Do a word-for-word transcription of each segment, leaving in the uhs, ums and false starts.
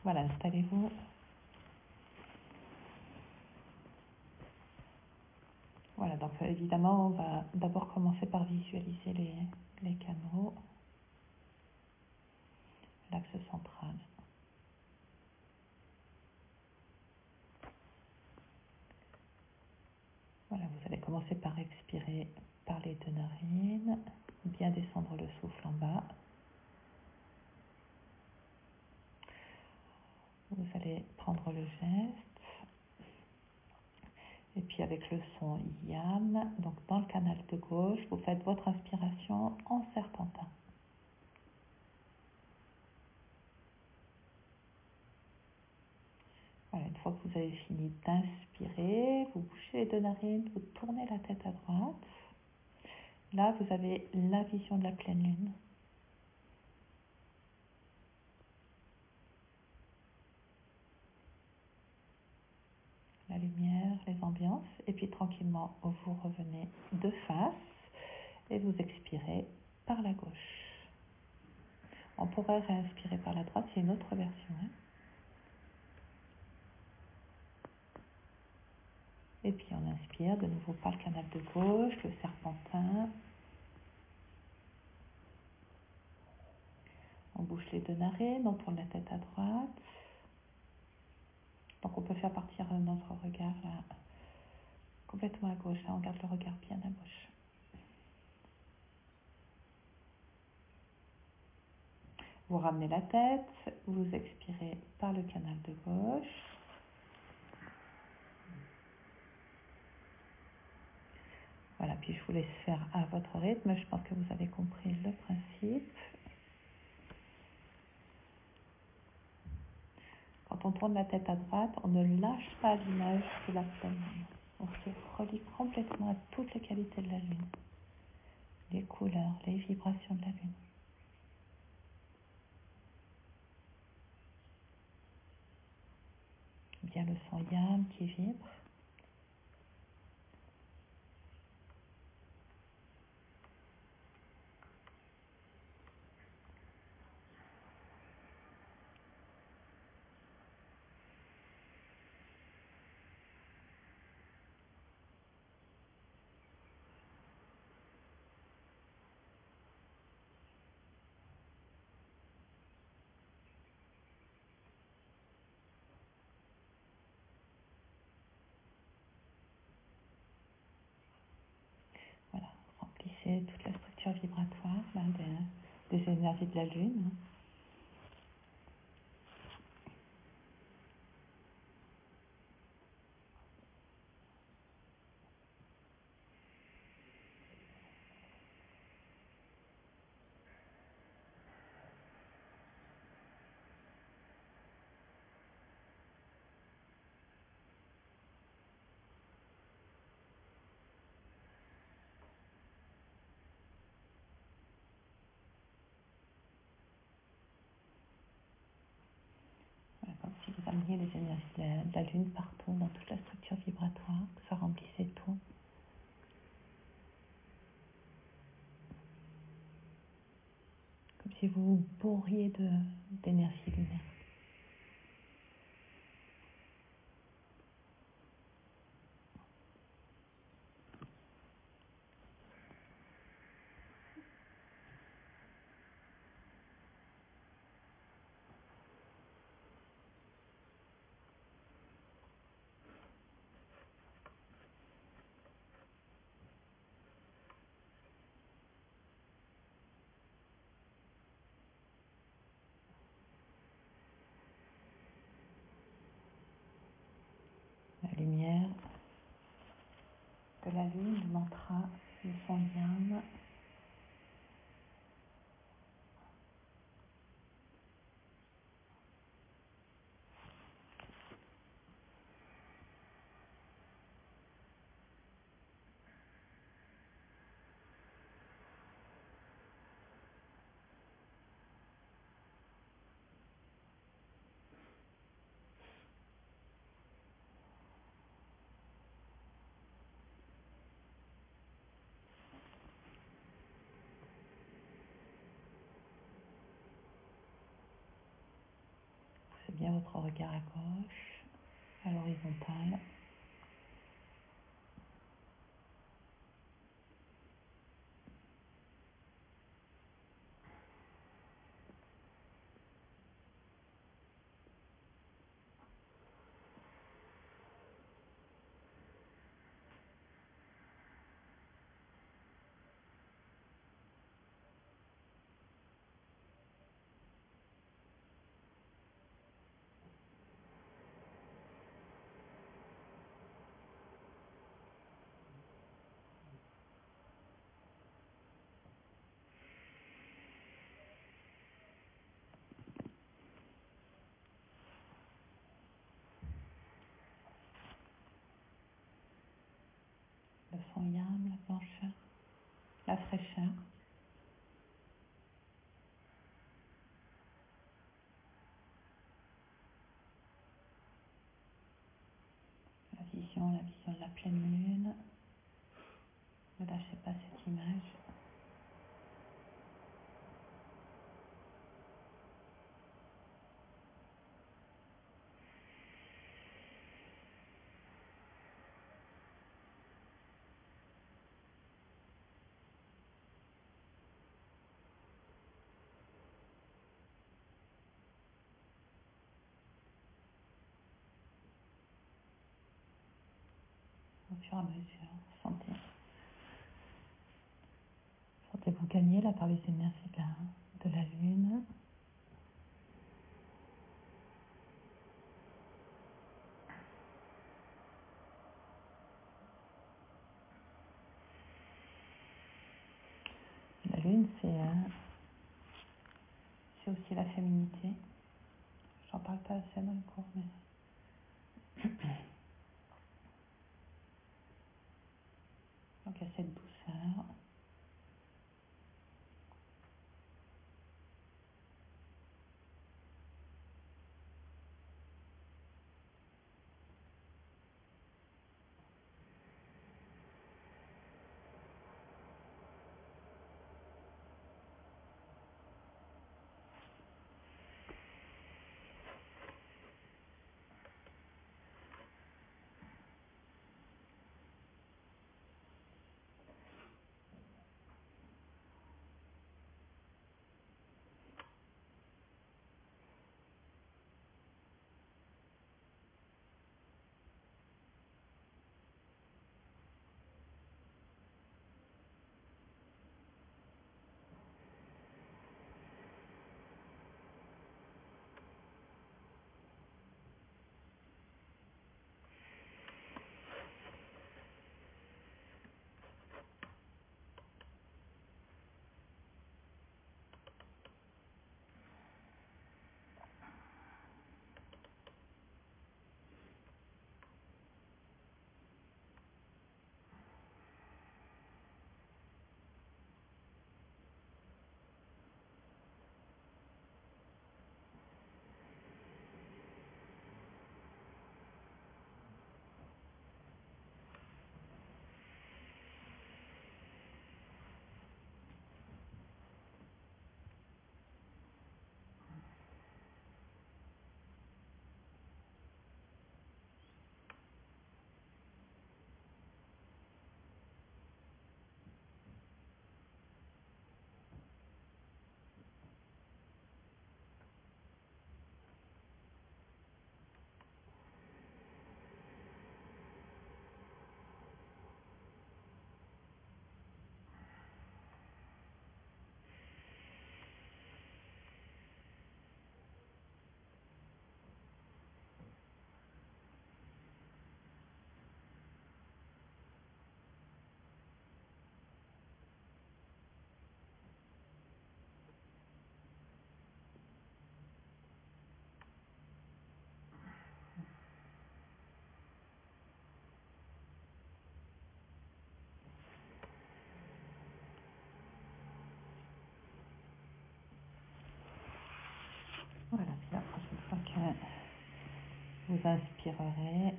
Voilà, installez-vous. Voilà, donc évidemment, on va d'abord commencer par visualiser les, les canaux, l'axe central. Voilà, vous allez commencer par expirer par les deux narines, bien descendre le souffle en bas. Vous allez prendre le geste, et puis avec le son Yam, donc dans le canal de gauche, vous faites votre inspiration en serpentin. Voilà, une fois que vous avez fini d'inspirer, vous bouchez les deux narines, vous tournez la tête à droite. Là, vous avez la vision de la pleine lune. La lumière, les ambiances, et puis tranquillement, vous revenez de face et vous expirez par la gauche. On pourrait réinspirer par la droite, c'est une autre version. Hein. Et puis on inspire de nouveau par le canal de gauche, le serpentin. On bouge les deux narines, on tourne la tête à droite. Donc on peut faire partir notre regard là, complètement à gauche. Là, on garde le regard bien à gauche. Vous ramenez la tête, vous expirez par le canal de gauche. Voilà, puis je vous laisse faire à votre rythme. Je pense que vous avez compris le principe. Quand on tourne la tête à droite, on ne lâche pas l'image de la pleine lune. On se relie complètement à toutes les qualités de la lune. Les couleurs, les vibrations de la lune. Bien le son Yam qui vibre. Voilà, remplissez toute la structure vibratoire là, des, des énergies de la lune. Voilà, comme si vous ameniez les énergies de la, de la lune partout dans toute la structure vibratoire, que ça remplissait tout. Comme si vous vous bourriez de, d'énergie lunaire. La lumière de la lune, le mantra, le son Yam. votre regard à gauche, à l'horizontale. Le son yam, la blancheur, la fraîcheur. La vision, la vision de la pleine lune. Ne lâchez pas cette image. Au fur et à mesure, sentez. Sentez-vous gagner là par les énergies de la, de la lune. La lune, c'est euh, c'est aussi la féminité. J'en parle pas assez dans le cours, mais... Donc il y a cette douceur. Voilà, puis la prochaine fois que vous inspirerez,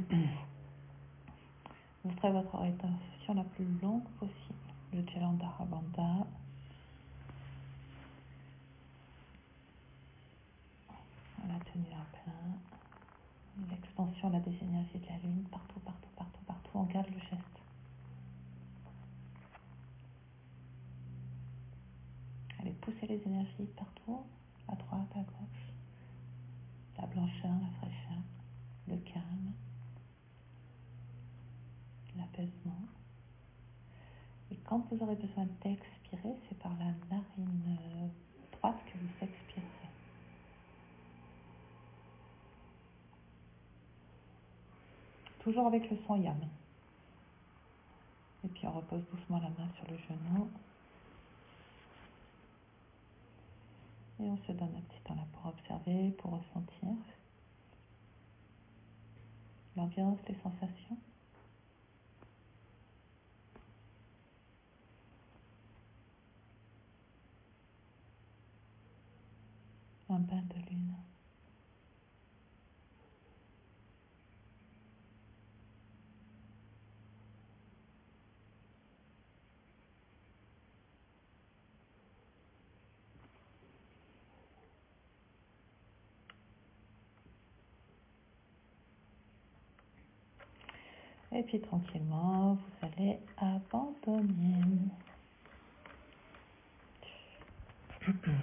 vous ferez votre rétention la plus longue possible. Le Jalandhara Bandha. Voilà, tenue en plein. L'expansion là, des énergies de la lune, partout, partout, partout, partout. On garde le geste. Allez, poussez les énergies partout, à droite, à gauche. La blancheur, la fraîcheur, le calme, l'apaisement. Et quand vous aurez besoin d'expirer, c'est par la narine droite que vous expirez. Toujours avec le son yam. Et puis on repose doucement la main sur le genou. Et on se donne un petit temps là pour observer, pour ressentir l'ambiance, les sensations. Un bain de lune. Et puis tranquillement, vous allez abandonner.